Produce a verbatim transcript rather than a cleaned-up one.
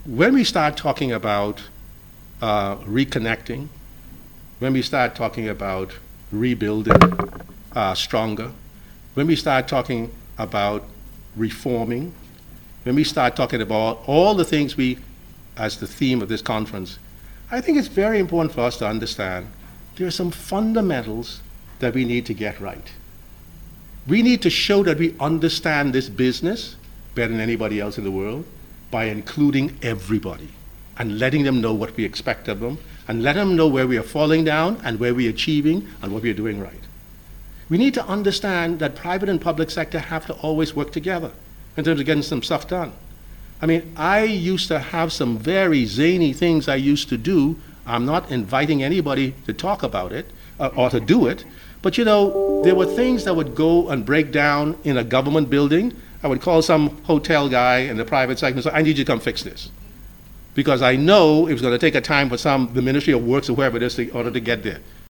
when we start talking about uh, reconnecting, when we start talking about rebuilding uh, stronger, when we start talking about reforming, when we start talking about all the things we, as the theme of this conference, I think it's very important for us to understand there are some fundamentals that we need to get right. We need to show that we understand this business better than anybody else in the world by including everybody and letting them know what we expect of them and letting them know where we are falling down and where we are achieving and what we are doing right. We need to understand that private and public sector have to always work together in terms of getting some stuff done. I mean, I used to have some very zany things I used to do. I'm not inviting anybody to talk about it uh, or to do it, but you know, there were things that would go and break down in a government building. I would call some hotel guy in the private sector and say, I need you to come fix this. Because I know it was going to take a time for some, the Ministry of Works or whoever it is, in order to get there.